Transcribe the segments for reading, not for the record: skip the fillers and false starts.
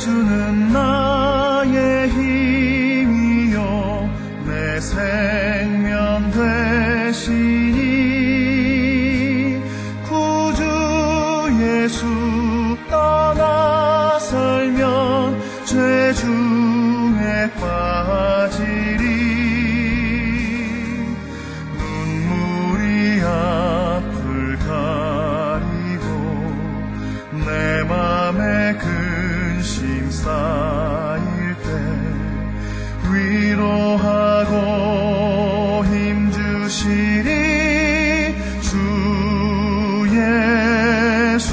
예수는 나의 힘이요 내 생명 되시니 구주 예수 떠나 살면 죄 중에 빠지리. 눈물이 앞을 가리고 내 맘에 근심 쌓일 때 위로하고 힘주시리 주 예수.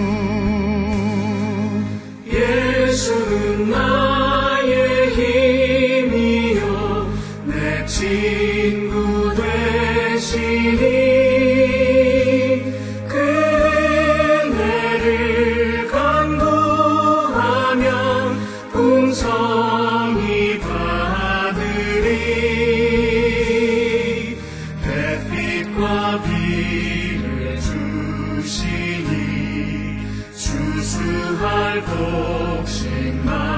예수는 나의 힘이요 내 친구 되시니 그 은혜를 간구하면 풍성히 받으리. 햇빛과 비를 주시니 주수할 곡식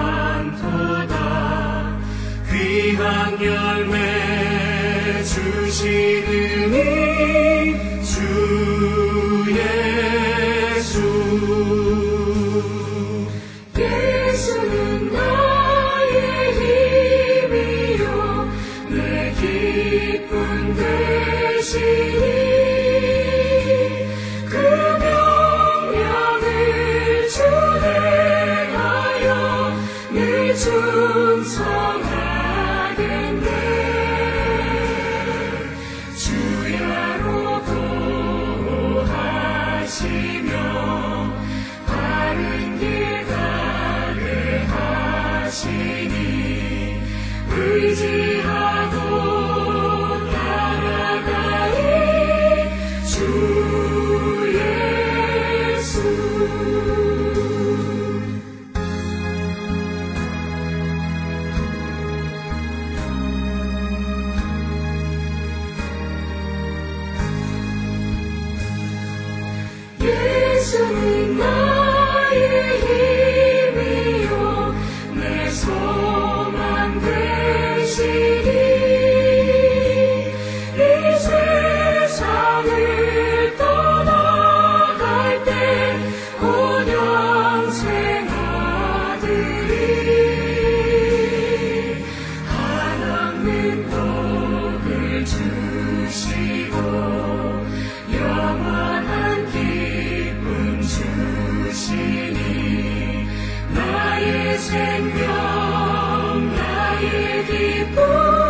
많도다. 귀한 열매 주시느니 주 예수. 예수는 나의 힘이요 내 기쁨 되시니 그 명령을 준행하여 늘 충성하겠네. 주야로 도하시며 바른 길 가게 하시니 의지하고 따라가리 주 예수. 예수는 나의 힘이요 내 소망 되시니 이 세상을 떠나갈 때 곧 영생 얻으리. 한없는 복을 주시고 영원한 기쁨 주시니 나의 생명 나의 기쁨